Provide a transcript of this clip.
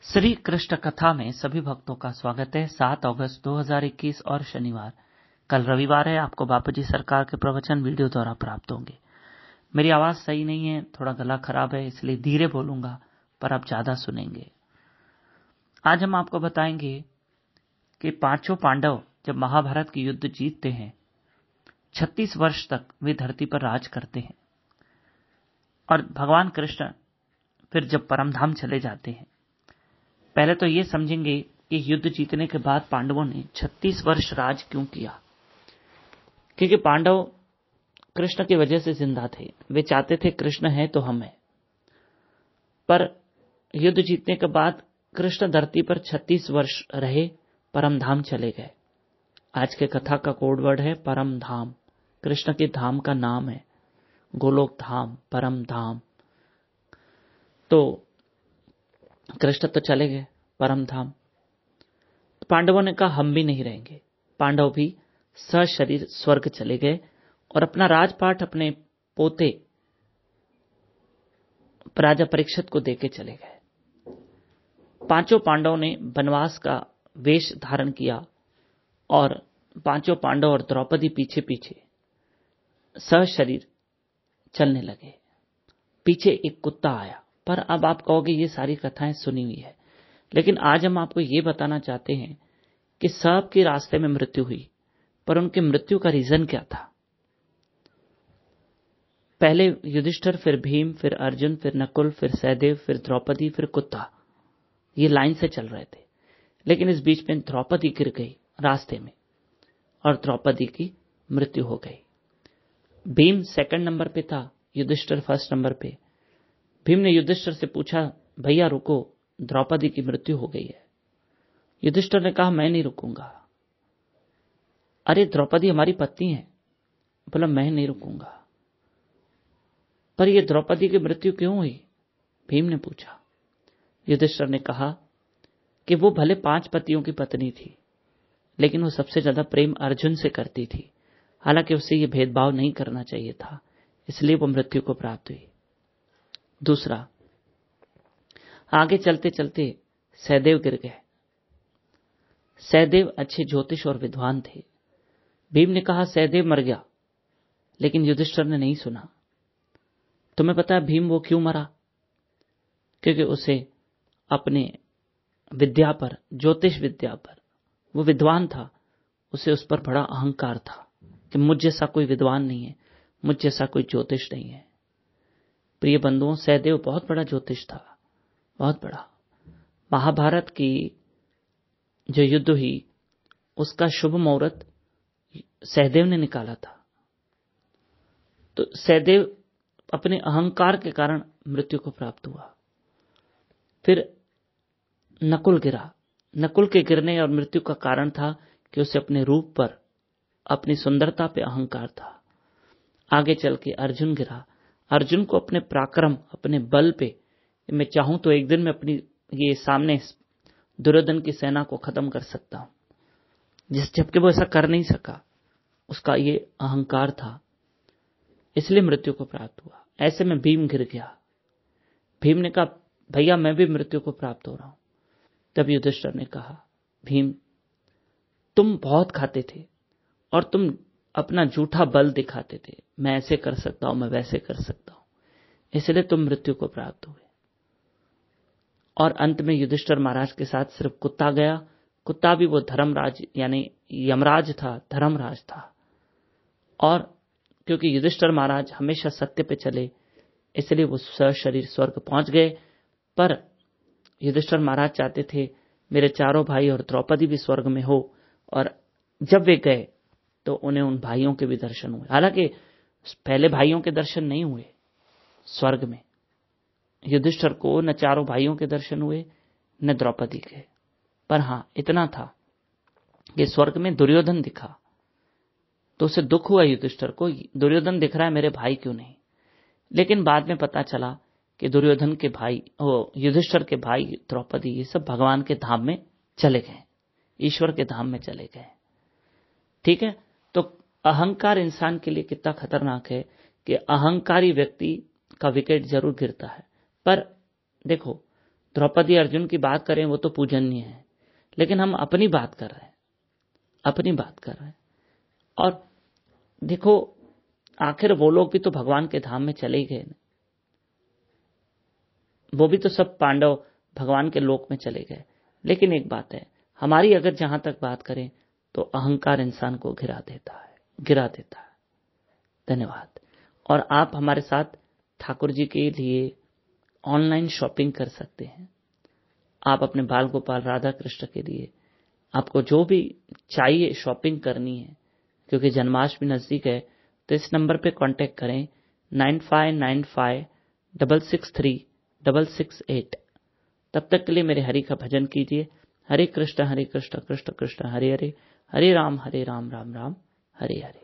श्री कृष्ण कथा में सभी भक्तों का स्वागत है। 7 अगस्त 2021 और शनिवार। कल रविवार है। आपको बापूजी सरकार के प्रवचन वीडियो द्वारा प्राप्त होंगे। मेरी आवाज सही नहीं है, थोड़ा गला खराब है, इसलिए धीरे बोलूंगा, पर आप ज्यादा सुनेंगे। आज हम आपको बताएंगे कि पांचों पांडव जब महाभारत की युद्ध जीतते हैं, 36 वर्ष तक वे धरती पर राज करते हैं और भगवान कृष्ण फिर जब परमधाम चले जाते हैं। पहले तो ये समझेंगे कि युद्ध जीतने के बाद पांडवों ने 36 वर्ष राज क्यों किया। क्योंकि पांडव कृष्ण की वजह से जिंदा थे। वे चाहते थे कृष्ण है तो हम हैं। पर युद्ध जीतने के बाद कृष्ण धरती पर 36 वर्ष रहे, परमधाम चले गए। आज के कथा का कोड वर्ड है परम धाम। कृष्ण के धाम का नाम है गोलोक धाम, परम धाम। तो कृष्ण तो चले गए परम धाम। पांडवों ने कहा हम भी नहीं रहेंगे। पांडव भी सशरीर स्वर्ग चले गए और अपना राजपाट अपने पोते राजा परीक्षित को देके चले गए। पांचों पांडवों ने वनवास का वेश धारण किया और पांचों पांडव और द्रौपदी पीछे पीछे सशरीर चलने लगे। पीछे एक कुत्ता आया। पर अब आप कहोगे ये सारी कथाएं सुनी हुई है, लेकिन आज हम आपको ये बताना चाहते हैं कि सबके रास्ते में मृत्यु हुई, पर उनके मृत्यु का रीजन क्या था। पहले युधिष्ठिर, फिर भीम, फिर अर्जुन, फिर नकुल, फिर सहदेव, फिर द्रौपदी, फिर कुत्ता। ये लाइन से चल रहे थे, लेकिन इस बीच में द्रौपदी गिर गई रास्ते में और द्रौपदी की मृत्यु हो गई। भीम सेकंड नंबर पे था, युधिष्ठिर फर्स्ट नंबर पे। भीम ने युधिष्ठिर से पूछा, भैया रुको, द्रौपदी की मृत्यु हो गई है। युधिष्ठिर ने कहा मैं नहीं रुकूंगा। अरे द्रौपदी हमारी पत्नी है। बोला मैं नहीं रुकूंगा। पर यह द्रौपदी की मृत्यु क्यों हुई? भीम ने पूछा। युधिष्ठिर ने कहा कि वो भले 5 पतियों की पत्नी थी, लेकिन वो सबसे ज्यादा प्रेम अर्जुन से करती थी। हालांकि उससे ये भेदभाव नहीं करना चाहिए था, इसलिए वो मृत्यु को प्राप्त हुई। दूसरा, आगे चलते चलते सहदेव गिर गए। सहदेव अच्छे ज्योतिष और विद्वान थे। भीम ने कहा सहदेव मर गया, लेकिन युधिष्ठिर ने नहीं सुना। तुम्हें पता है भीम वो क्यों मरा? क्योंकि उसे अपने विद्या पर, ज्योतिष विद्या पर, वो विद्वान था, उसे उस पर बड़ा अहंकार था कि मुझ जैसा कोई विद्वान नहीं है, मुझ जैसा कोई ज्योतिष नहीं है। प्रिय बंधुओं, सहदेव बहुत बड़ा ज्योतिष था, बहुत बड़ा। महाभारत की जो युद्ध हुई उसका शुभ मुहूर्त सहदेव ने निकाला था। तो सहदेव अपने अहंकार के कारण मृत्यु को प्राप्त हुआ। फिर नकुल गिरा। नकुल के गिरने और मृत्यु का कारण था कि उसे अपने रूप पर, अपनी सुंदरता पे अहंकार था। आगे चल के अर्जुन गिरा। अर्जुन को अपने पराक्रम, अपने बल पे, मैं चाहूं तो एक दिन में अपनी ये सामने दुर्योधन की सेना को खत्म कर सकता हूं, जबकि वो ऐसा कर नहीं सका। उसका ये अहंकार था, इसलिए मृत्यु को प्राप्त हुआ। ऐसे में भीम गिर गया। भीम ने कहा भैया मैं भी मृत्यु को प्राप्त हो रहा हूं। तब युधिष्ठिर ने कहा भीम तुम बहुत खाते थे और तुम अपना झूठा बल दिखाते थे, मैं ऐसे कर सकता हूं, मैं वैसे कर सकता हूं, इसलिए तुम मृत्यु को प्राप्त हुए। और अंत में युधिष्ठिर महाराज के साथ सिर्फ कुत्ता गया। कुत्ता भी वो धर्मराज यानी यमराज था, धर्मराज था। और क्योंकि युधिष्ठिर महाराज हमेशा सत्य पे चले, इसलिए वो सशरीर स्वर्ग पहुंच गए। पर युधिष्ठिर महाराज चाहते थे मेरे चारों भाई और द्रौपदी भी स्वर्ग में हो, और जब वे गए तो उन्हें उन भाइयों के भी दर्शन हुए। हालांकि पहले भाइयों के दर्शन नहीं हुए स्वर्ग में। युधिष्ठिर को न चारों भाइयों के दर्शन हुए न द्रौपदी के। पर हां इतना था कि स्वर्ग में दुर्योधन दिखा तो उसे दुख हुआ युधिष्ठिर को, दुर्योधन दिख रहा है मेरे भाई क्यों नहीं। लेकिन बाद में पता चला कि दुर्योधन के भाई, युधिष्ठिर के भाई द्रौपदी, ये सब भगवान के धाम में चले गए, ईश्वर के धाम में चले गए। ठीक है, तो अहंकार इंसान के लिए कितना खतरनाक है कि अहंकारी व्यक्ति का विकेट जरूर गिरता है। पर देखो, द्रौपदी अर्जुन की बात करें वो तो पूजनीय है, लेकिन हम अपनी बात कर रहे हैं, अपनी बात कर रहे हैं। और देखो आखिर वो लोग भी तो भगवान के धाम में चले गए, वो भी तो सब पांडव भगवान के लोक में चले गए। लेकिन एक बात है, हमारी अगर जहां तक बात करें तो अहंकार इंसान को गिरा देता है। धन्यवाद। और आप हमारे साथ ठाकुर जी के लिए ऑनलाइन शॉपिंग कर सकते हैं। आप अपने बाल गोपाल राधा कृष्ण के लिए आपको जो भी चाहिए शॉपिंग करनी है, क्योंकि जन्माष्टमी नजदीक है, तो इस नंबर पे कांटेक्ट करें 9595663668। तब तक के लिए मेरे हरि का भजन कीजिए। हरे कृष्ण कृष्ण कृष्ण हरे हरे, हरे राम राम राम हरे हरे।